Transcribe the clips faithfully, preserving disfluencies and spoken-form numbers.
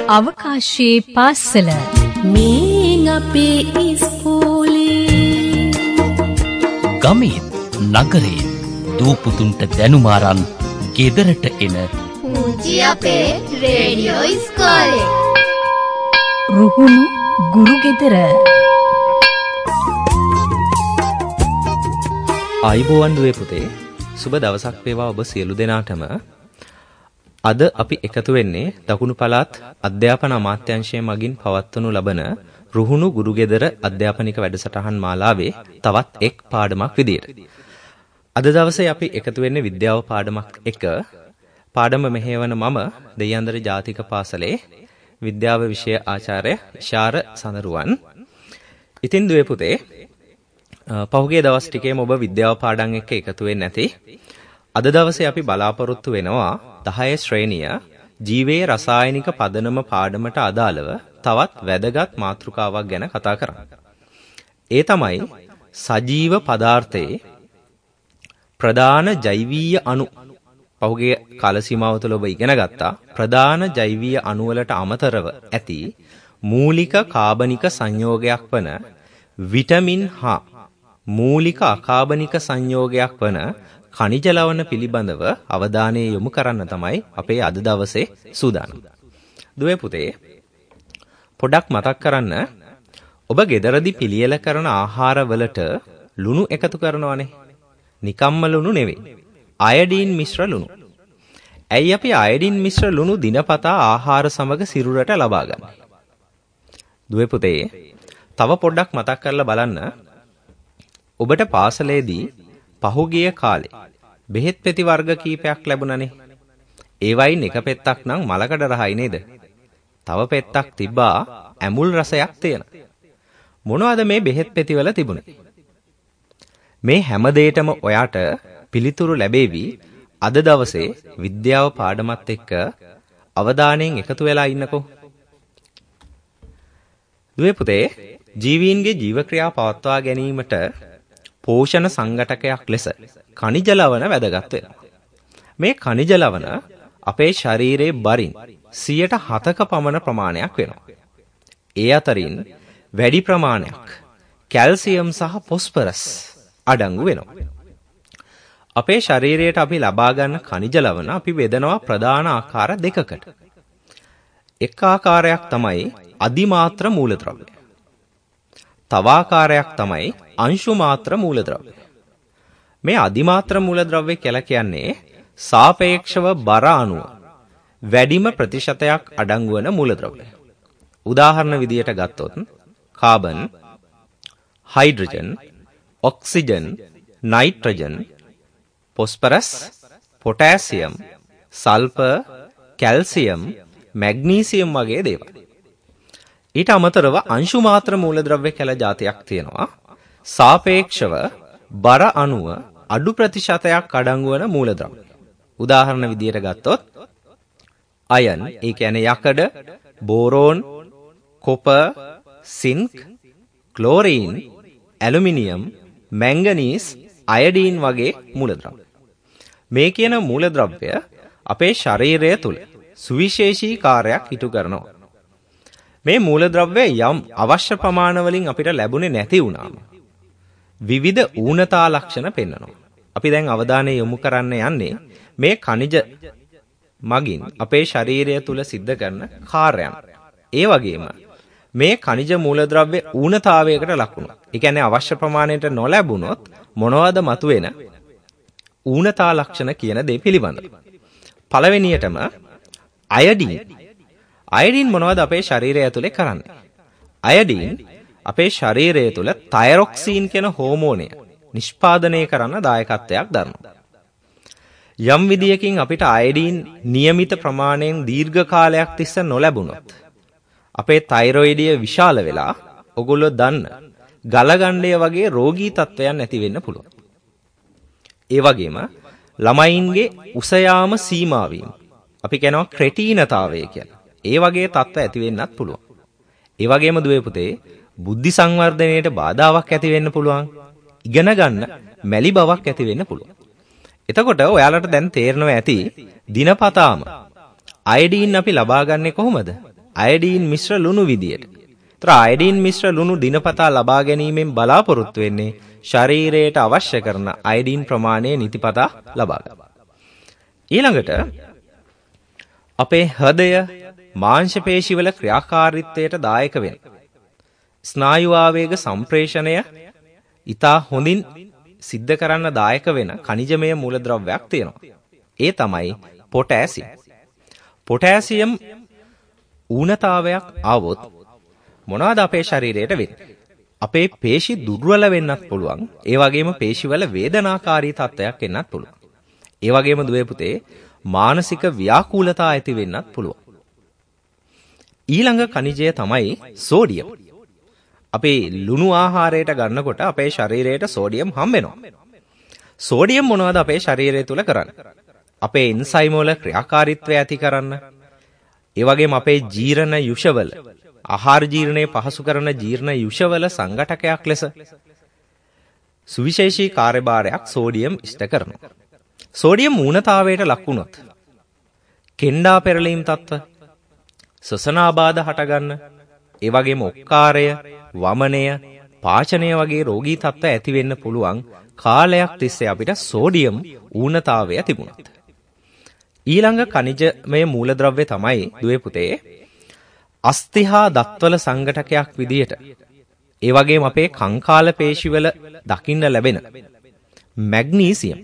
අවකාශයේ පාසල මේ අපේ ඉස්කෝලේ ගමේ නගරේ දූපුතුන්ට දැනුම අරන් ගෙදරට එන පුංචි අපේ රේඩියෝ ඉස්කෝලේ රුහුණු ගුරු ගෙදර. ආයිබෝවන් දුවේ පුතේ, සුබ දවසක් වේවා ඔබ සියලු දෙනාටම. අද අපි එකතු වෙන්නේ දකුණු පළාත් අධ්‍යාපන අමාත්‍යාංශය මගින් පවත්වනු ලබන රුහුණු ගුරු ගෙදර අධ්‍යාපනික වැඩසටහන් මාලාවේ තවත් එක් පාඩමක් විදියට. අද දවසේ අපි එකතු වෙන්නේ විද්‍යාව පාඩමක් එක. පාඩම මෙහෙවන මම දෙයන්දර ජාතික පාසලේ විද්‍යාව විෂය ආචාර්ය ශාර සඳරුවන්. ඉතින් දුවේ පුතේ, පහුගිය දවස් ටිකේම ඔබ විද්‍යාව පාඩම් එක්ක එකතු වෙන්නේ නැති. අද දවසේ අපි බලාපොරොත්තු වෙනවා දහය ශ්‍රේණිය ජීවයේ රසායනික පදනම පාඩමට අදාළව තවත් වැදගත් මාතෘකාවක් ගැන කතා කරන්න. ඒ තමයි සජීව පදාර්ථයේ ප්‍රධාන ජෛවීය අණු. පහුගිය කාල සීමාව තුළ ඔබ ඉගෙන ගත්තා ප්‍රධාන ජෛවීය අණු වලට අමතරව ඇති මූලික කාබනික සංයෝගයක් වන විටමින් හා මූලික අකාබනික සංයෝගයක් වන ඛනිජ ලවණ පිළිබඳව අවධානය යොමු කරන්න තමයි අපේ අද දවසේ සූදානම්. දුවේ පුතේ, පොඩක් මතක් කරන්න, ඔබ ගෙදරදී පිළියෙල කරන ආහාරවලට ලුණු එකතු කරනවනේ. නිකම්ම ලුණු නෙවෙයි, අයඩීන් මිශ්‍ර ලුණු. ඇයි අපි අයඩීන් මිශ්‍ර ලුණු දිනපතා ආහාර සමග සිරුරට ලබා ගන්න? දුවේ පුතේ, තව පොඩ්ඩක් මතක් කරලා බලන්න. ඔබට පාසලේදී පහුගිය කාලේ බෙහෙත් පෙති වර්ග කීපයක් ලැබුණනේ. ඒ වයින් එක පෙත්තක් නම් මලකඩ රහයි නේද? තව පෙත්තක් තිබ්බා ඇඹුල් රසයක් තියෙන. මොනවද මේ බෙහෙත් පෙතිවල තිබුණේ? මේ හැම දෙයකම ඔයාට පිළිතුරු ලැබෙවි අද දවසේ විද්‍යාව පාඩමත් එක්ක අවධානයෙන් එකතු වෙලා ඉන්නකෝ. දුවේ පුතේ, ජීවීන්ගේ ජීවක්‍රියා පවත්වා ගැනීමට පෝෂණ සංඝටකයක් ලෙස ඛනිජ ලවණ වැදගත් වෙනවා. මේ ඛනිජ ලවණ අපේ ශරීරයේ බරින් සියයට හතක පමණ ප්‍රමාණයක් වෙනවා. ඒ අතරින් වැඩි ප්‍රමාණයක් කැල්සියම් සහ ෆොස්ෆරස් අඩංගු වෙනවා. අපේ ශරීරයට අපි ලබා ගන්න ඛනිජ ලවණ අපි බෙදනවා ප්‍රධාන ආකාර දෙකකට. එක් ආකාරයක් තමයි අධිමාත්‍ර මූලද්‍රව්‍ය. තව ආකාරයක් තමයි අංශු මාත්‍ර මූලද්‍රව්‍ය. මේ අධිමාත්‍ර මූලද්‍රව්‍ය කියලා කියන්නේ සාපේක්ෂව බර අණුව වැඩිම ප්‍රතිශතයක් අඩංගු වන මූලද්‍රව්‍ය. උදාහරණ විදියට ගත්තොත් carbon, hydrogen, oxygen, nitrogen, phosphorus, potassium, sulphur, calcium, magnesium වගේ දේවල්. ඊට අමතරව අංශු මාත්‍ර මූලද්‍රව්‍ය කියලා જાතියක් තියෙනවා. සාපේක්ෂව බර අණුව අඩු ප්‍රතිශතයක් අඩංගු වන මූලද්‍රව්‍ය. උදාහරණ විදියට ගත්තොත් අයන්, ඒ කියන්නේ යකඩ, boron, copper, zinc, chlorine, aluminium, manganese, iodine වගේ මූලද්‍රව්‍ය. මේ කියන මූලද්‍රව්‍ය අපේ ශරීරය තුල සුවිශේෂී කාර්යයක් ඉටු කරනවා. මේ මූලද්‍රව්‍ය යම් අවශ්‍ය ප්‍රමාණ වලින් අපිට ලැබුණේ නැති වුණාම විවිධ ඌනතා ලක්ෂණ පෙන්වනවා. අපි දැන් අවධානය යොමු කරන්න යන්නේ මේ ඛනිජ මගින් අපේ ශරීරය තුල සිද්ධ කරන කාර්යයන්. ඒ වගේම මේ ඛනිජ මූලද්‍රව්‍ය ඌනතාවයකට ලක් වුණා. ඒ කියන්නේ අවශ්‍ය ප්‍රමාණයට නොලැබුණොත් මොනවද මතුවෙන ඌනතා ලක්ෂණ කියන දේ පිළිබඳව. පළවෙනියටම අයඩීන්. අයඩීන් මොනවද අපේ ශරීරය ඇතුලේ කරන්නේ? අයඩීන් අපේ ශරීරය තුල තයිරොක්සින් කියන හෝමෝනය නිෂ්පාදනය කරන දායකත්වයක් දරනවා. යම් විදියකින් අපිට අයඩීන් નિયમિત ප්‍රමාණයෙන් දීර්ඝ කාලයක් තිස්සේ නොලැබුණොත් අපේ තයිරොයිඩය විශාල වෙලා ඔගොල්ලෝ දන්න ගලගණ්ඩය වගේ රෝගී තත්ත්වයන් ඇති වෙන්න පුළුවන්. ඒ වගේම ළමයින්ගේ උස යාම සීමා වීම අපි කියනවා ක්‍රෙටීනතාවය කියලා. ඒ වගේ තත්ත්ව ඇති වෙන්නත් පුළුවන්. ඒ වගේම දුවේ පුතේ, බුද්ධි සංවර්ධනයට බාධාවක් ඇති වෙන්න පුළුවන්. ඉගෙන ගන්න මැලි බවක් ඇති වෙන්න පුළුවන්. එතකොට ඔයාලට දැන් තේරෙනවා ඇති දිනපතාම අයඩීන් අපි ලබා ගන්නේ කොහොමද? අයඩීන් මිශ්‍ර ලුණු විදියට. ඒතර අයඩීන් මිශ්‍ර ලුණු දිනපතා ලබා ගැනීමෙන් බලාපොරොත්තු වෙන්නේ ශරීරයට අවශ්‍ය කරන අයඩීන් ප්‍රමාණය නිතිපතා ලබා ගන්න. ඊළඟට අපේ හෘදය මාංශ පේශිවල ක්‍රියාකාරීත්වයට දායක වෙන ස්නායු ආවේග සම්ප්‍රේෂණය ඉතා හොඳින් සිද්ධ කරන්න දායක වෙන ඛනිජමය මූලද්‍රව්‍යයක් තියෙනවා. ඒ තමයි පොටෑසියම්. පොටෑසියම් ඌනතාවයක් ආවොත් මොනවද අපේ ශරීරයට වෙන්නේ? අපේ පේශි දුර්වල වෙන්නත් පුළුවන්. ඒ වගේම පේශිවල වේදනාකාරී තත්ත්වයක් එන්නත් පුළුවන්. ඒ වගේම දුවේ පුතේ මානසික ව්‍යාකූලතා ඇති වෙන්නත් පුළුවන්. ඊළඟ ඛනිජය තමයි සෝඩියම්. අපේ ලුණු ආහාරයට ගන්නකොට අපේ ශරීරයට සෝඩියම් හම්බ වෙනවා. සෝඩියම් මොනවද අපේ ශරීරය තුල කරන්නේ? අපේ එන්සයිම් වල ක්‍රියාකාරීත්වය ඇති කරන්න, ඒ වගේම අපේ ජීර්ණ යුෂවල ආහාර ජීර්ණය පහසු කරන ජීර්ණ යුෂවල සංඝටකයක් ලෙස සුවිශේෂී කාර්යභාරයක් සෝඩියම් ඉෂ්ට කරනවා. සෝඩියම් ඌනතාවයට ලක් වුණොත් කෙන්ඩා පෙරලීම් තත්ත්ව, ශ්වසනාබාධ හටගන්න, ඒ වගේම ඔක්කාරය, වමනය, පාචනය වගේ රෝගී තත්ත්ව ඇති වෙන්න පුළුවන් කාලයක් තිස්සේ අපිට සෝඩියම් ඌනතාවය තිබුණත්. ඊළඟ ඛනිජමය මූලද්‍රව්‍ය තමයි දුවේ පුතේ අස්ථි හා දත්වල සංඝටකයක් විදියට, ඒ වගේම අපේ කංකාල පේශිවල දකින්න ලැබෙන මැග්නීසියම්.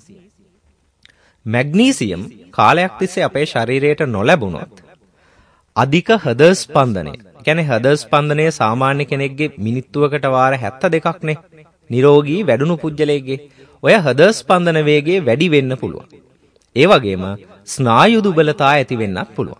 මැග්නීසියම් කාලයක් තිස්සේ අපේ ශරීරයට නොලැබුණොත් අධික හෘද ස්පන්දනය, කියන්නේ හෘද ස්පන්දනය සාමාන්‍ය කෙනෙක්ගේ මිනිත්තුවකට වාර හැත්තෑ දෙකක්නේ. නිරෝගී වැඩුණු පුජ්‍යලයේගේ ඔය හෘද ස්පන්දන වේගය වැඩි වෙන්න පුළුවන්. ඒ වගේම ස්නායු දුබලතා ඇති වෙන්නත් පුළුවන්.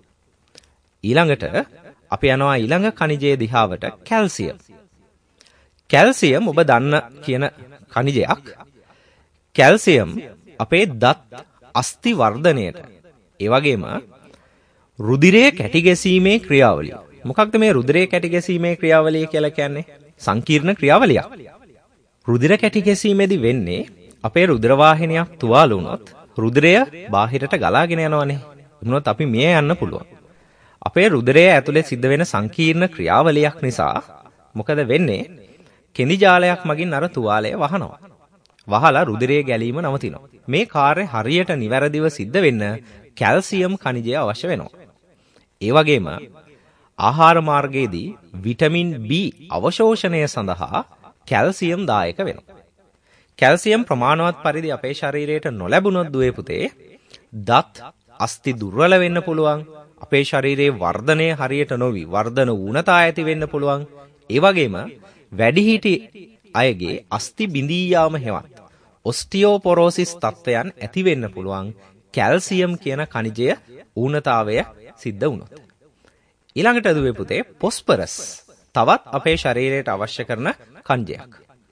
ඊළඟට අපි යනවා ඊළඟ ඛනිජයේ දිහාවට කැල්සියම්. කැල්සියම් ඔබ දන්න කියන ඛනිජයක්. කැල්සියම් අපේ දත් අස්ථි වර්ධනයට, ඒ වගේම රුධිරයේ කැටි ගැසීමේ ක්‍රියාවලිය. මොකක්ද මේ රුධිරයේ කැටි ගැසීමේ ක්‍රියාවලිය කියලා කියන්නේ? සංකීර්ණ ක්‍රියාවලියක්. රුධිර කැටි ගැසීමේදී වෙන්නේ අපේ රුධිර වාහිනියක් තුවාල වුණොත් රුධිරය බාහිරට ගලාගෙන යනවනේ. එමුණොත් අපි මිය යන්න පුළුවන්. අපේ රුධිරය ඇතුලේ සිද්ධ වෙන සංකීර්ණ ක්‍රියාවලියක් නිසා මොකද වෙන්නේ? කෙඳි ජාලයක් මගින් අර තුවාලය වහනවා. වහලා රුධිරයේ ගැලීම නවතිනවා. මේ කාර්ය හරියට නිවැරදිව සිද්ධ වෙන්න කැල්සියම් ඛනිජය අවශ්‍ය වෙනවා. ඒ වගේම ආහාර මාර්ගයේදී විටමින් බී අවශෝෂණය සඳහා කැල්සියම් දායක වෙනවා. කැල්සියම් ප්‍රමාණවත් පරිදි අපේ ශරීරයට නොලැබුණොත් දුවේ පුතේ දත් අස්ථි දුර්වල වෙන්න පුළුවන්. අපේ ශරීරයේ වර්ධනය හරියට නොවි වර්ධන ඌනතා ඇති වෙන්න පුළුවන්. ඒ වගේම වැඩිහිටි අයගේ අස්ථි බිඳී යාම හෙවත් ඔස්ටියෝපොරෝසිස් තත්ත්වයන් ඇති වෙන්න පුළුවන් කැල්සියම් කියන ඛනිජය ඌනතාවය සිද්ධ වුණොත්. ඊළඟට දුවේ පුතේ පොස්පරස් තවත් අපේ ශරීරයට අවශ්‍ය කරන ඛනිජයක්.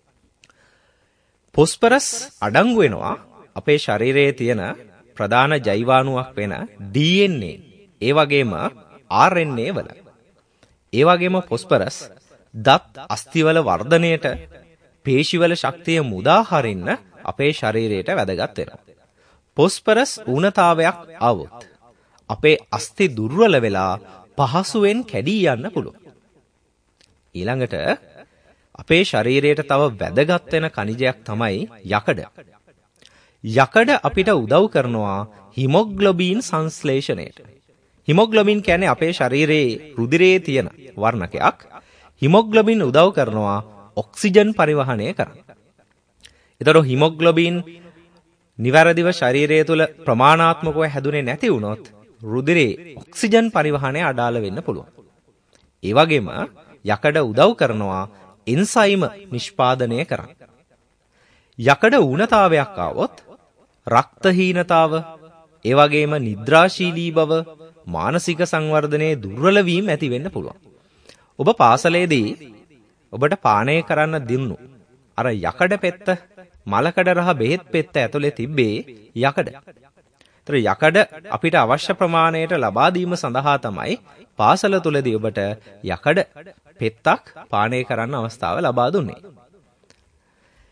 පොස්පරස් අඩංගු වෙනවා අපේ ශරීරයේ තියෙන ප්‍රධාන ජෛවාණුවක් වෙන ඩී එන් ඒ, ඒ වගේම ආර් එන් ඒ වල. ඒ වගේම පොස්පරස් දත් අස්ථිවල වර්ධනයට, පේශිවල ශක්තිය මුදා හරින්න අපේ ශරීරයට වැදගත් වෙනවා. පොස්පරස් ඌනතාවයක් ආවොත් අපේ අස්ථි දුර්වල වෙලා පහසුවෙන් කැඩී යන්න පුළුවන්. ඊළඟට අපේ ශරීරයට තව වැදගත් වෙන ඛනිජයක් තමයි යකඩ. යකඩ අපිට උදව් කරනවා හිමොග්ලොබින් සංශ්ලේෂණයට. හිමොග්ලොබින් කියන්නේ අපේ ශරීරයේ රුධිරයේ තියෙන වර්ණකයක්. හිමොග්ලොබින් උදව් කරනවා ඔක්සිජන් පරිවහනය කරන්න. ඒතර හිමොග්ලොබින් නිවැරදිව ශරීරය තුළ ප්‍රමාණාත්මකව හැදුනේ නැති වුණොත් රුධිරේ ඔක්සිජන් පරිවහනය අඩාල වෙන්න පුළුවන්. ඒ වගේම යකඩ උදව් කරනවා එන්සයිම නිෂ්පාදනය කරන්න. යකඩ ඌනතාවයක් ආවොත් රක්තහීනතාව, ඒ වගේම නිද්‍රාශීලී බව, මානසික සංවර්ධනයේ දුර්වල වීම ඇති වෙන්න පුළුවන්. ඔබ පාසලේදී ඔබට පානය කරන්න දිනුණු අර යකඩ පෙත්ත, මලකඩ රහ බෙහෙත් පෙත්ත ඇතුලේ තිබ්බේ යකඩ. ඒතර යකඩ අපිට අවශ්‍ය ප්‍රමාණයට ලබා දීම සඳහා තමයි පාසල තුලදී ඔබට යකඩ පෙත්තක් පානය කරන්න අවස්ථාව ලබා දුන්නේ.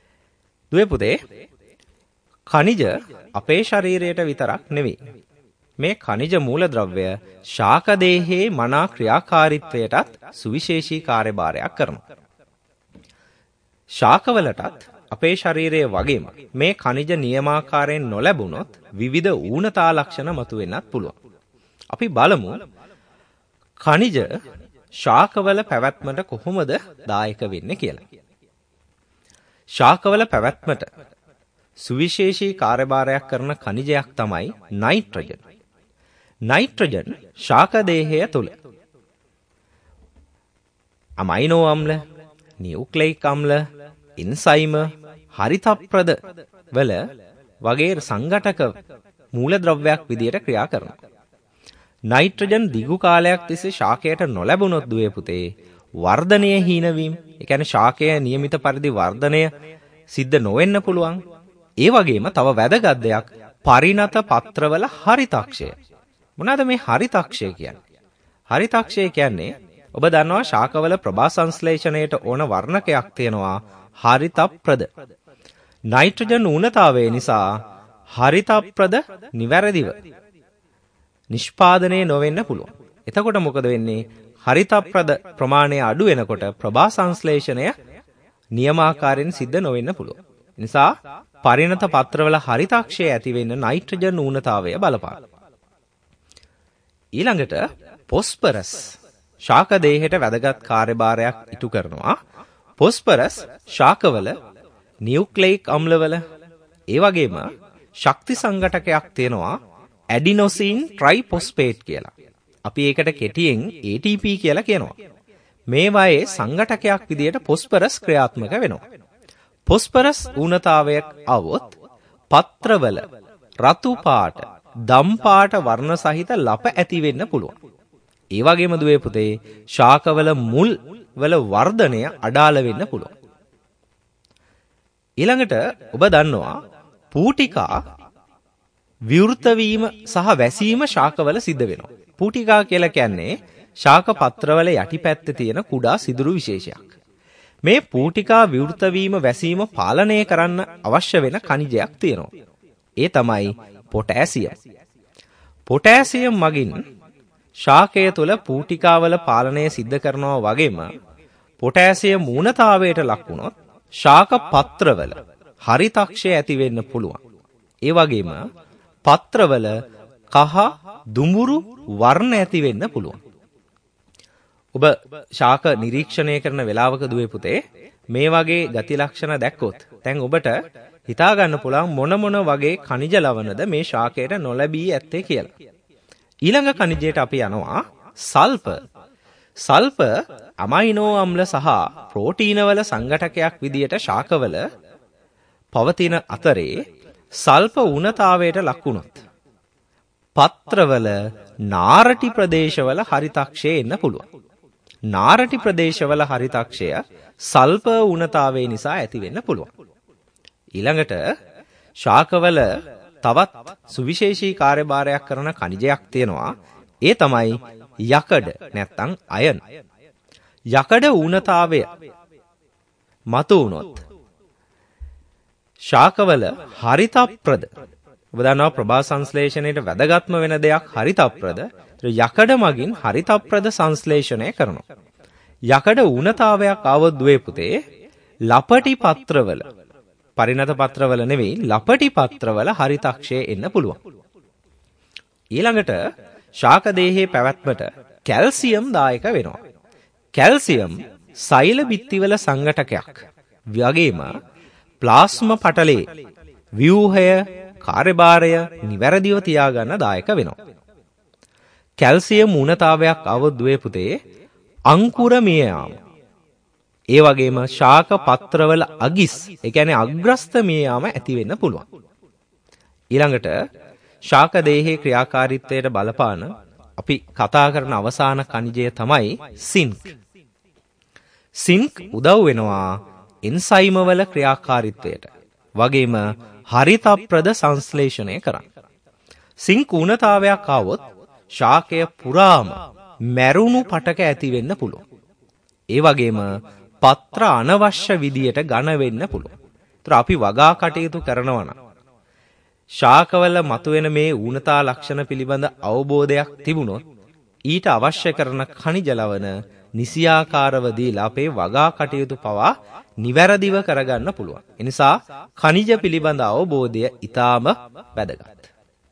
දුවේ පුතේ, ඛනිජ අපේ ශරීරයට විතරක් නෙවෙයි මේ ඛනිජ මූලද්‍රව්‍ය ශාක දේහයේ මනා ක්‍රියාකාරීත්වයටත් සුවිශේෂී කාර්යභාරයක් කරනවා. ශාකවලටත් අපේ ශරීරයේ වගේම මේ ඛනිජ නියමාකාරයෙන් නොලැබුණොත් විවිධ ඌනතා ලක්ෂණ මතුවෙන්නත් පුළුවන්. අපි බලමු ඛනිජ ශාකවල පැවැත්මට කොහොමද දායක වෙන්නේ කියලා. ශාකවල පැවැත්මට සුවිශේෂී කාර්යභාරයක් කරන ඛනිජයක් තමයි නයිට්‍රජන්. නයිට්‍රජන් ශාක දේහය තුල අමයිනෝ අම්ල, නියුක්ලෙයික් අම්ල, එන්සයිම, හරිතප්‍රද වල වගේ සංඝටක මූලද්‍රව්‍යයක් විදියට ක්‍රියා කරනවා. නයිට්‍රජන් දිගු කාලයක් තිස්සේ ශාකයට නොලැබුණොත් දුවේ පුතේ වර්ධනය හීනවීම, ඒ කියන්නේ ශාකය નિયમિત පරිදි වර්ධනය සිද්ධ නොවෙන්න පුළුවන්. ඒ වගේම තව වැදගත් දෙයක් පරිණත පත්‍රවල හරිතක්ෂය. මොනවාද මේ හරිතක්ෂය කියන්නේ? හරිතක්ෂය කියන්නේ ඔබ දන්නවා ශාකවල ප්‍රභා සංශ්ලේෂණයට ඕන වර්ණකයක් තියෙනවා හරිතප්‍රද. නයිට්‍රජන් ඌනතාවය නිසා හරිතප්‍රද නිවැරදිව නිෂ්පාදනය නොවෙන්න පුළුවන්. එතකොට මොකද වෙන්නේ? හරිතප්‍රද ප්‍රමාණය අඩු වෙනකොට ප්‍රභා සංශ්ලේෂණය නියමාකාරයෙන් සිද්ධ නොවෙන්න පුළුවන්. නිසා පරිණත පත්‍රවල හරිතක්ෂය ඇති වෙන්න නයිට්‍රජන් ඌනතාවය බලපාන. ඊළඟට පොස්පරස් ශාක දේහයට වැදගත් කාර්යභාරයක් ඉටු කරනවා. පොස්පරස් ශාකවල නියුක්ලෙයික් අම්ලවල ඒ වගේම ශක්ති සංඝටකයක් තියෙනවා ඇඩිනොසින් ට්‍රයිෆොස්ෆේට් කියලා. අපි ඒකට කෙටියෙන් A T P කියලා කියනවා. මේවායේ සංඝටකයක් විදියට පොස්පරස් ක්‍රියාත්මක වෙනවා. පොස්පරස් ඌනතාවයක් આવොත් පත්‍රවල රතු පාට, දම් පාට වර්ණ සහිත ලප ඇති වෙන්න පුළුවන්. ඒ වගේම දුවේ පුතේ ශාකවල මුල් වල වර්ධනය අඩාල වෙන්න පුළුවන්. ඊළඟට ඔබ දන්නවා පූටිකා විවෘත වීම සහ වැසීම ශාකවල සිද්ධ වෙනවා. පූටිකා කියලා කියන්නේ ශාක පත්‍රවල යටිපැත්තේ තියෙන කුඩා සිදුරු විශේෂයක්. මේ පූටිකා විවෘත වීම වැසීම පාලනය කරන්න අවශ්‍ය වෙන ඛනිජයක් තියෙනවා. ඒ තමයි පොටෑසියම්. පොටෑසියම් මගින් ශාකය තුළ පූටිකාවල පාලනය සිද්ධ කරනවා වගේම පොටෑසියම් ඌනතාවයට ලක් වුණොත් ශාක පත්‍රවල හරිතක්ෂය ඇති වෙන්න පුළුවන්. ඒ වගේම පත්‍රවල කහ දුඹුරු වර්ණ ඇති වෙන්න පුළුවන්. ඔබ ශාක නිරීක්ෂණය කරන වෙලාවක දුවේ පුතේ මේ වගේ ගති ලක්ෂණ දැක්කොත් දැන් ඔබට හිතා ගන්න පුළුවන් මොන මොන වගේ ඛනිජ ලවණද මේ ශාකයට නොලැබී ඇත්තේ කියලා. ඊළඟ ඛනිජයට අපි යනවා සල්ෆර්. සල්ෆර් අමයිනෝ අම්ල සහ ප්‍රෝටීනවල සංඝටකයක් විදියට ශාකවල පවතින අතරේ සල්ෆර් ඌනතාවයට ලක් වුණොත් පත්‍රවල නාරටි ප්‍රදේශවල හරිතක්ෂය එන්න පුළුවන්. නාරටි ප්‍රදේශවල හරිතක්ෂය සල්ෆර් ඌනතාවය නිසා ඇති වෙන්න පුළුවන්. ඊළඟට ශාකවල තවත් සුවිශේෂී කාර්යභාරයක් කරන ඛනිජයක් තියෙනවා. ඒ තමයි යකඩ නැත්නම් අයන්. යකඩ ඌනතාවය මතු වුණොත් ශාකවල හරිතප්‍රද ඔබ දන්නවා ප්‍රභා සංශ්ලේෂණයට වැදගත්ම වෙන දෙයක් හරිතප්‍රද. යකඩ මගින් හරිතප්‍රද සංශ්ලේෂණය කරනවා. යකඩ ඌනතාවයක් ආවොත් දුවේ පුතේ ලපටි පත්‍රවල පරිණත පත්‍රවල නෙවෙයි ලපටි පත්‍රවල හරිතක්ෂය එන්න පුළුවන්. ඊළඟට ශාක දේහයේ පැවැත්මට කැල්සියම් දායක වෙනවා. කැල්සියම් සෛල බිත්තිවල සංඝටකයක් වගේම ප්ලාස්ම පටලේ ව්‍යුහය කාර්යභාරය නිවැරදිව තියාගන්න දායක වෙනවා. කැල්සියම් ඌනතාවයක් આવොත් දුවේ පුතේ අංකුර මිය යාම. ඒ වගේම ශාක පත්‍රවල අගිස්, ඒ කියන්නේ අග්‍රස්ත මිය යාම ඇති වෙන්න පුළුවන්. ඊළඟට ශාක දේහයේ ක්‍රියාකාරීත්වයට බලපාන අපි කතා කරන අවසාන ඛනිජය තමයි සින්ක්. සින්ක් උදව් වෙනවා එන්සයිම වල ක්‍රියාකාරීත්වයට. වගේම හරිතප්‍රද සංශ්ලේෂණය කරන්න. සින්ක් ඌනතාවයක් ආවොත් ශාකය පුරාම මැරුණු පටක ඇති වෙන්න පුළුවන්. ඒ වගේම පත්‍ර අනවශ්‍ය විදියට ඝන වෙන්න පුළුවන්. ඒතර අපි වගා කටයුතු කරනවා නම් ශාකවල මතුවෙන මේ ඌනතා ලක්ෂණ පිළිබඳ අවබෝධයක් තිබුණොත් ඊට අවශ්‍ය කරන ಖನಿಜ ලවණ නිසියාකාරව දීලා අපේ වගා කටයුතු පවා නිවැරදිව කරගන්න පුළුවන්. ඒ නිසා ಖනිජ පිළිබඳ අවබෝධය ඊටාම වැදගත්.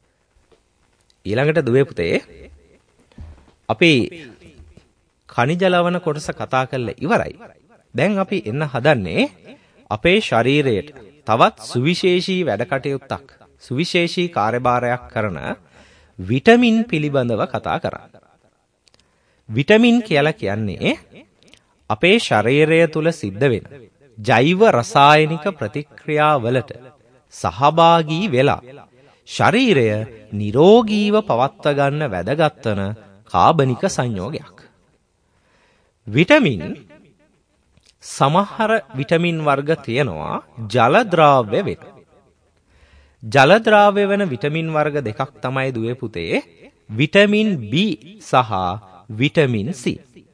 ඊළඟට දුවේ පුතේ අපි ಖනිජ ලවණ කොටස කතා කරලා ඉවරයි. දැන් අපි එන්න හදන්නේ අපේ ශරීරයට තවත් සුවිශේෂී වැඩ කටයුත්තක්, සුවිශේෂී කාර්යභාරයක් කරන විටමින් පිළිබඳව කතා කරන්න. විටමින් කියලා කියන්නේ අපේ ශරීරය තුල සිද්ධ වෙන ජෛව රසායනික ප්‍රතික්‍රියාවලට සහභාගී වෙලා ශරීරය නිරෝගීව පවත්වා ගන්න වැදගත් වන කාබනික සංයෝගයක්. විටමින් සමහර විටමින් වර්ග තියෙනවා ජල ද්‍රාව්‍ය වෙන. ජල ද්‍රාව්‍ය වෙන විටමින් වර්ග දෙකක් තමයි දුවේ පුතේ විටමින් B සහ විටමින් C.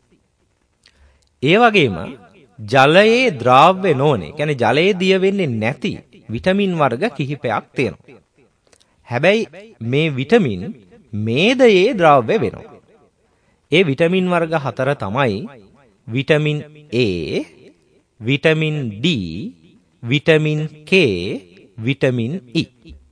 ඒ වගේම ජලයේ ද්‍රාව්‍ය නොවනේ, කියන්නේ ජලයේ දිය වෙන්නේ නැති විටමින් වර්ග කිහිපයක් තියෙනවා. හැබැයි මේ විටමින් මේදයේ ද්‍රාව්‍ය වෙනවා. ඒ විටමින් වර්ග හතර තමයි vitamin A, vitamin D, vitamin K, vitamin E.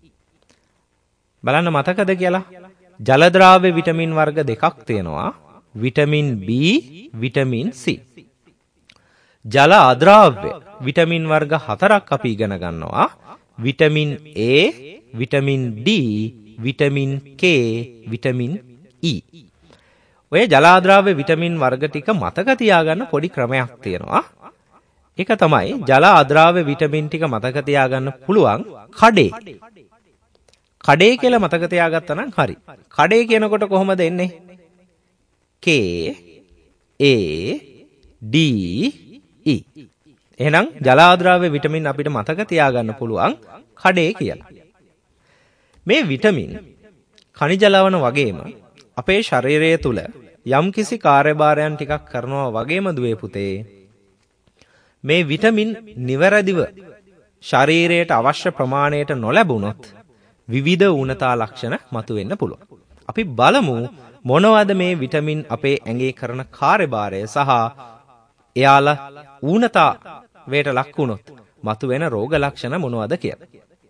බලන්න මතකද කියලා? ජල ද්‍රාව්‍ය විටමින් වර්ග දෙකක් තියෙනවා. Vitamin B, vitamin C. ජල අද්‍රාව්‍ය විටමින් වර්ග හතරක් අපි ඉගෙන ගන්නවා. Vitamin A, vitamin D, vitamin K, vitamin E. ඔය ජලාද්‍රාව්‍ය විටමින් වර්ග ටික මතක තියාගන්න පොඩි ක්‍රමයක් තියෙනවා. ඒක තමයි ජල අද්‍රාව්‍ය විටමින් ටික මතක තියාගන්න පුළුවන් කඩේ. කඩේ කියලා මතක තියාගත්තා නම් හරි. කඩේ කියනකොට කොහොමද එන්නේ? K A D E. එහෙනම් ජලාද්‍රාව්‍ය විටමින් අපිට මතක තියාගන්න පුළුවන් කඩේ කියලා. මේ විටමින් ಖನಿජ ලවණ වගේම අපේ ශරීරය තුල යම්කිසි කාර්යභාරයන් ටිකක් කරනවා වගේම දුවේ පුතේ මේ විටමින් නිවැරදිව ශරීරයට අවශ්‍ය ප්‍රමාණයට නොලැබුණොත් විවිධ ඌනතා ලක්ෂණ මතුවෙන්න පුළුවන්. අපි බලමු මොනවද මේ විටමින් අපේ ඇඟේ කරන කාර්යභාරය සහ එයාලා ඌනතා වේට ලක් වුණොත් මතුවෙන රෝග ලක්ෂණ මොනවද කියලා.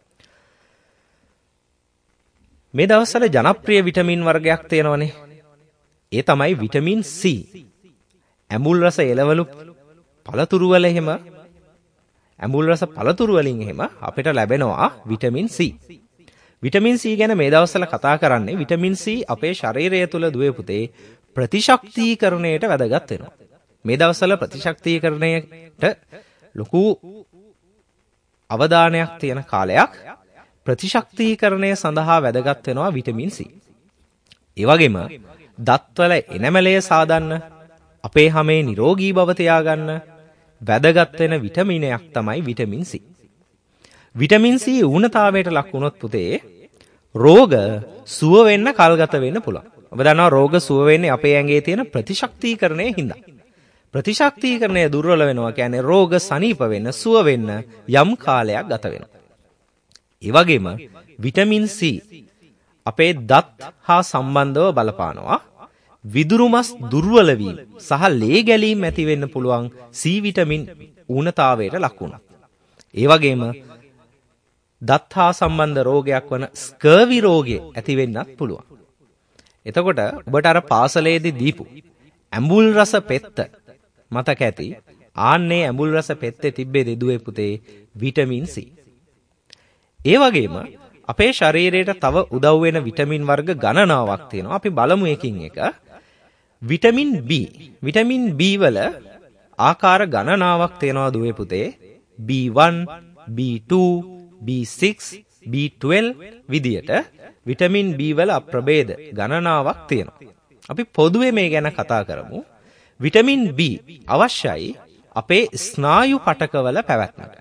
මේ දවස්වල ජනප්‍රිය විටමින් වර්ගයක් තියෙනවනේ. ඒ තමයි විටමින් C. ඇඹුල් රස එළවලු පළතුරු වල එහෙම ඇඹුල් රස පළතුරු වලින් එහෙම අපිට ලැබෙනවා විටමින් C. විටමින් C ගැන මේ දවස්වල කතා කරන්නේ විටමින් C අපේ ශරීරය තුල දුවේ පුතේ ප්‍රතිශක්තිකරණයට වැදගත් වෙනවා. මේ දවස්වල ප්‍රතිශක්තිකරණයට ලොකු අවධානයක් තියෙන කාලයක්. ප්‍රතිශක්තිකරණය සඳහා වැදගත් වෙනවා විටමින් C. ඒ වගේම දත්වල එනමැලය සාදන්න, අපේ හැමේ නිරෝගී බව තියාගන්න වැදගත් වෙන විටමිනයක් තමයි විටමින් C. විටමින් C ඌනතාවයට ලක් වුණොත් පුතේ රෝග සුව වෙන්න කල්ගත වෙන්න පුළුවන්. ඔබ දන්නවා රෝග සුව වෙන්නේ අපේ ඇඟේ තියෙන ප්‍රතිශක්තිකරණයේ හින්දා. ප්‍රතිශක්තිකරණය දුර්වල වෙනවා කියන්නේ රෝග සනීප වෙන්න, සුව වෙන්න යම් කාලයක් ගත වෙනවා. ඒ වගේම විටමින් C අපේ දත් හා සම්බන්ධව බලපානවා. විදුරු මස් දුර්වල වීම සහ ලේ ගැලීම් ඇති වෙන්න පුළුවන් C විටමින් ඌනතාවයට ලක් වුණා. ඒ වගේම දත් හා සම්බන්ධ රෝගයක් වන ස්කර්වි රෝගය ඇති වෙන්නත් පුළුවන්. එතකොට ඔබට අර පාසලේදී දීපු ඇඹුල් රස පෙත්ත මතක ඇති. ආන්නේ ඇඹුල් රස පෙත්තේ තිබ්බේ දෙදුවේ පුතේ විටමින් C. ඒ වගේම අපේ ශරීරයට තව උදව් වෙන විටමින් වර්ග ගණනාවක් තියෙනවා. අපි බලමු එකින් එක. Vitamin B. විටමින් B වල ආකාර ගණනාවක් තියෙනවා දුවේ පුතේ. B one, B two, B six, B twelve විදියට විටමින් B වල අප්‍රභේද ගණනාවක් තියෙනවා. අපි පොදුවේ මේ ගැන කතා කරමු. විටමින් B අවශ්‍යයි අපේ ස්නායු පටකවල පැවැත්මට.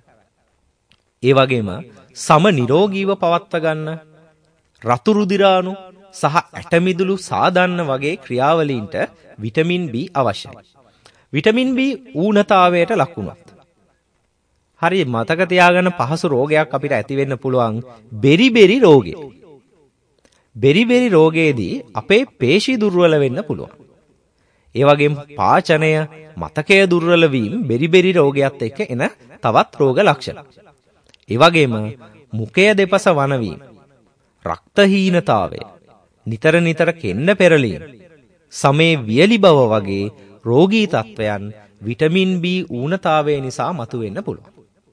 ඒ වගේම සම නිරෝගීව පවත්වා ගන්න, රතු රුධිරාණු සහ ඇටමිදුළු සාදන්න වගේ ක්‍රියාවලීන්ට විටමින් B අවශ්‍යයි. විටමින් B ඌනතාවයට ලක් වුණොත් හරි මතක තියාගන්න පහසු රෝගයක් අපිට ඇති වෙන්න පුළුවන් බෙරි බෙරි රෝගය. බෙරි බෙරි රෝගයේදී අපේ පේශි දුර්වල වෙන්න පුළුවන්. ඒ වගේම පාචනය, මතකය දුර්වල වීම බෙරි බෙරි රෝගයත් එක්ක එන තවත් රෝග ලක්ෂණ. ඒ වගේම මුඛය දෙපස වනවීම, රක්තහීනතාවය, නිතර නිතර කෙන්න පෙරලීම, සමේ වියලි බව වගේ රෝගී තත්වයන් විටමින් B ඌනතාවය නිසා මතුවෙන්න පුළුවන්.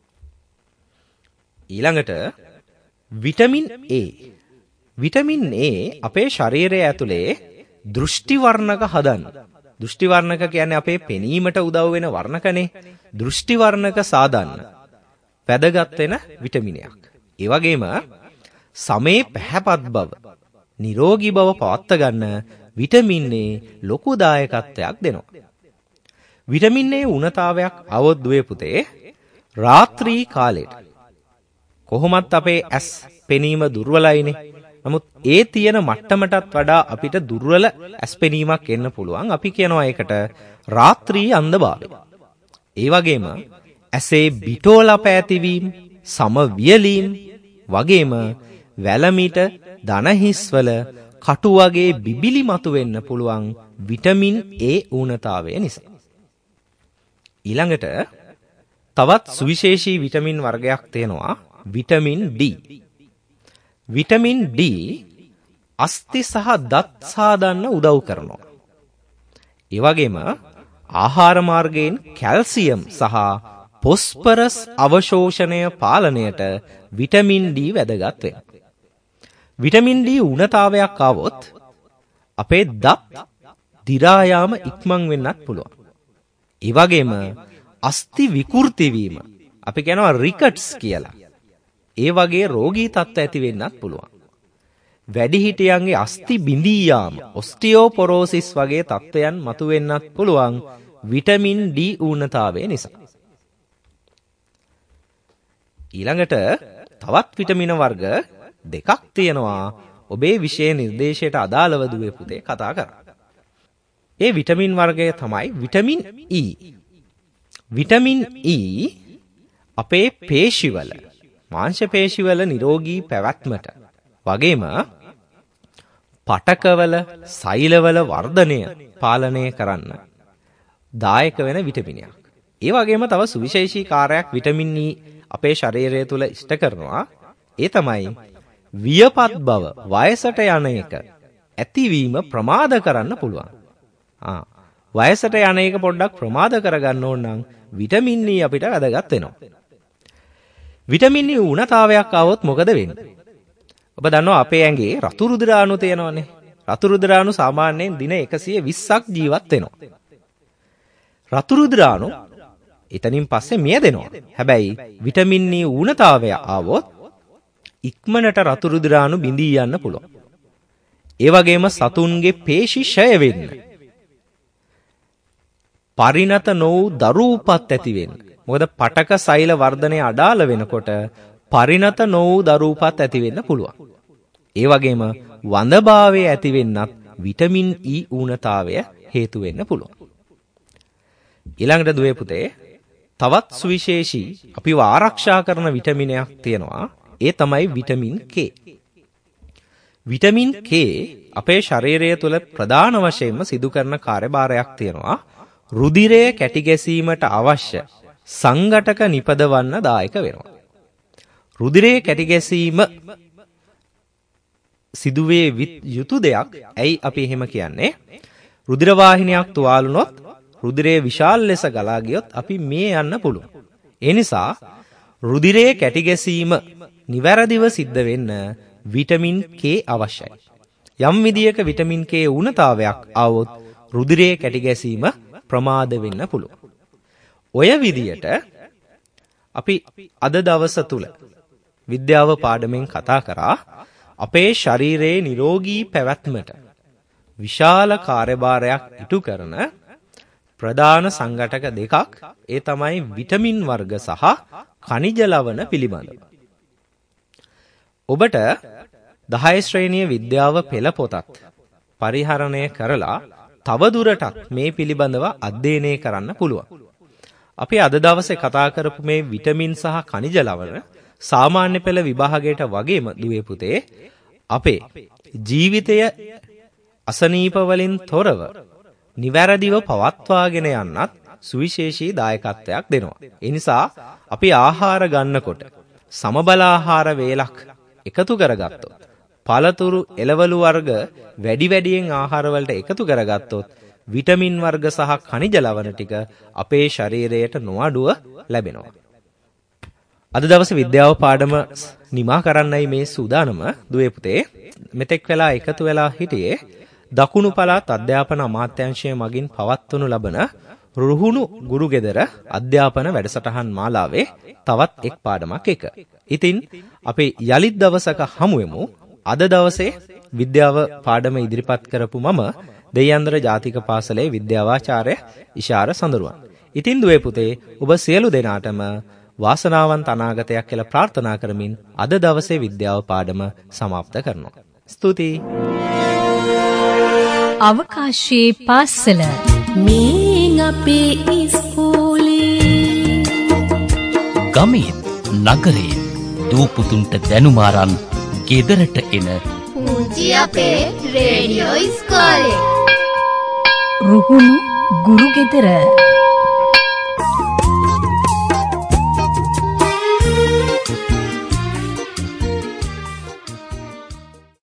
ඊළඟට විටමින් A. විටමින් A අපේ ශරීරය ඇතුලේ දෘෂ්ටි වර්ණක හදන්න. දෘෂ්ටි වර්ණක කියන්නේ අපේ පෙනීමට උදව් වෙන වර්ණකනේ. දෘෂ්ටි වර්ණක සාදන්න වැදගත් වෙන විටමිනයක්. ඒ වගේම සමේ පැහැපත් බව, නිරෝගී බව පවත්වා ගන්න විටමින් A ලොකු දායකත්වයක් දෙනවා. විටමින් A උණතාවයක් આવොත් දුවේ පුතේ රාත්‍රී කාලෙට කොහොමත් අපේ ඇස් පෙනීම දුර්වලයිනේ. නමුත් ඒ තියෙන මට්ටමටත් වඩා අපිට දුර්වල ඇස් පෙනීමක් එන්න පුළුවන්. අපි කියනවා ඒකට රාත්‍රී අන්ධභාවය. ඒ වගේම ඇසේ බිටෝලප ඇතිවීම, සම වියලීම් වගේම වැලමිට, දනහිස්වල කටු වගේ බිබිලි මතුවෙන්න පුළුවන් විටමින් A ඌනතාවය නිසා. ඊළඟට තවත් සුවිශේෂී විටමින් වර්ගයක් තියෙනවා විටමින් D. විටමින් D අස්ථි සහ දත් සාදන්න උදව් කරනවා. ඒ වගේම ආහාර මාර්ගයෙන් කැල්සියම් සහ පොස්පරස් අවශෝෂණය පාලනයට විටමින් D වැදගත් වෙනවා. විටමින් D ඌනතාවයක් ආවොත් අපේ දත් දි รา යාම ඉක්මන් වෙන්නත් පුළුවන්. ඒ වගේම අස්ථි විකෘති වීම, අපි කියනවා රිකට්ස් කියලා. ඒ වගේ රෝගී තත්ත්ව ඇති වෙන්නත් පුළුවන්. වැඩිහිටියන්ගේ අස්ථි බිඳී යාම, ඔස්ටියෝපොරෝසිස් වගේ තත්ත්වයන් මතුවෙන්නත් පුළුවන් විටමින් D ඌනතාවය නිසා. ඊළඟට තවත් විටමින වර්ග දෙකක් තියෙනවා ඔබේ විෂය නිර්දේශයට අදාළව දුවේ පුතේ කතා කරා. ඒ විටමින් වර්ගය තමයි විටමින් E. විටමින් E අපේ පේශිවල, මාංශ පේශිවල නිරෝගී පැවැත්මට වගේම පටකවල, සෛලවල වර්ධනය පාලනය කරන්න දායක වෙන විටමිනයක්. ඒ වගේම තව සුවිශේෂී කාර්යයක් විටමින් E අපේ ශරීරය තුල ඉෂ්ට කරනවා. ඒ තමයි වියපත් බව, වයසට යන එක ඇතිවීම ප්‍රමාද කරන්න පුළුවන්. ආ වයසට යන එක පොඩ්ඩක් ප්‍රමාද කරගන්න ඕන නම් විටමින් E අපිට වැදගත් වෙනවා. විටමින් E ඌනතාවයක් આવොත් මොකද වෙන්නේ? ඔබ දන්නවා අපේ ඇඟේ රතු රුධිරාණු තියෙනවානේ. රතු රුධිරාණු සාමාන්‍යයෙන් දින එකසිය විස්සක් ජීවත් වෙනවා. රතු රුධිරාණු එතනින් පස්සේ මියදෙනවා. හැබැයි විටමින් E ඌනතාවය આવොත් ඉක්මනට රතු රුධිරාණු බිඳී යන්න පුළුවන්. ඒ වගේම සතුන්ගේ පේශි ක්ෂය වෙන්න, පරිණත නොවූ දරූපත් ඇති වෙන්න. මොකද පටක සෛල වර්ධනය අඩාල වෙනකොට පරිණත නොවූ දරූපත් ඇති වෙන්න පුළුවන්. ඒ වගේම වඳභාවය ඇති වෙන්නත් විටමින් E ඌනතාවය හේතු වෙන්න පුළුවන්. ඊළඟට දුවේ පුතේ තවත් සුවිශේෂී අපිව ආරක්ෂා කරන විටමිනයක් තියෙනවා. ඒ තමයි විටමින් K. විටමින් K අපේ ශරීරය තුළ ප්‍රධාන වශයෙන්ම සිදු කරන කාර්යභාරයක් තියෙනවා. රුධිරය කැටි ගැසීමට අවශ්‍ය සංඝටක නිපදවන්න දායක වෙනවා. රුධිරයේ කැටි ගැසීම සිදුවේ යුතු දෙයක්. ඇයි අපි එහෙම කියන්නේ? රුධිර වාහිනියක් තුවාලුනොත් රුධිරයේ විශාල ලෙස ගලා ගියොත් අපි මේ යන්න පුළුවන්. ඒ නිසා රුධිරයේ කැටි ගැසීම නිවැරදිව සිද්ධ වෙන්න විටමින් K අවශ්‍යයි. යම් විදියක විටමින් K ඌනතාවයක් આવොත් රුධිරයේ කැටි ගැසීම ප්‍රමාද වෙන්න පුළුවන්. ඔය විදියට අපි අද දවස තුල විද්‍යාව පාඩමෙන් කතා කරා අපේ ශරීරයේ නිරෝගී පැවැත්මට විශාල කාර්යභාරයක් ඉටු කරන ප්‍රධාන සංඝටක දෙකක්. ඒ තමයි විටමින් වර්ග සහ ඛනිජ ලවණ පිළිබඳව. ඔබට දහය ශ්‍රේණිය විද්‍යාව පෙළ පොතත් පරිහරණය කරලා තව දුරටත් මේ පිළිබඳව අධ්‍යයනය කරන්න පුළුවන්. අපි අද දවසේ කතා කරපු මේ විටමින් සහ ಖನಿජ ලවණ සාමාන්‍ය පෙළ විභාගයට වගේම දුවේ පුතේ අපේ ජීවිතය අසනීප වලින් තොරව නිවැරදිව පවත්වාගෙන යන්නත් සුවිශේෂී දායකත්වයක් දෙනවා. ඒ නිසා අපි ආහාර ගන්නකොට සමබල ආහාර වේලක් එකතු කරගත්තොත් පළතුරු එළවලු වර්ග වැඩි වැඩියෙන් ආහාර වලට එකතු කරගත්තොත් විටමින් වර්ග සහ ಖනිජ ලවණ ටික අපේ ශරීරයට නොඅඩුව ලැබෙනවා. අද දවසේ විද්‍යාව පාඩම නිමා කරන්නයි මේ සූදානම දුවේ පුතේ. මෙතෙක් වෙලා එකතු වෙලා හිටියේ දකුණු පළාත් අධ්‍යාපන අමාත්‍යාංශය මගින් පවත්වනු ලබන රුහුණු ගුරුගෙදර අධ්‍යාපන වැඩසටහන් මාලාවේ තවත් එක් පාඩමක් එක. ඉතින් අපි යලිත් දවසක හමු වෙමු. අද දවසේ විද්‍යාව පාඩම ඉදිරිපත් කරපු මම දෙයන්දර ජාතික පාසලේ විද්‍යාවාචාර්ය ඉෂාර සඳරුවන්. ඉතින් දුවේ පුතේ ඔබ සියලු දෙනාටම වාසනාවන්ත අනාගතයක් කියලා ප්‍රාර්ථනා කරමින් අද දවසේ විද්‍යාව පාඩම સમાપ્ત කරනවා. ස්තුතියි. අවකාශයේ පාසල මේ අපේ ඉස්කෝලේ ගමේ නගරේ දූපුතුන්ට දැනුම අරන් ගෙදරට එන පුංචි අපේ රේඩියෝ ඉස්කෝලේ. රුහුණු ගුරුගෙදර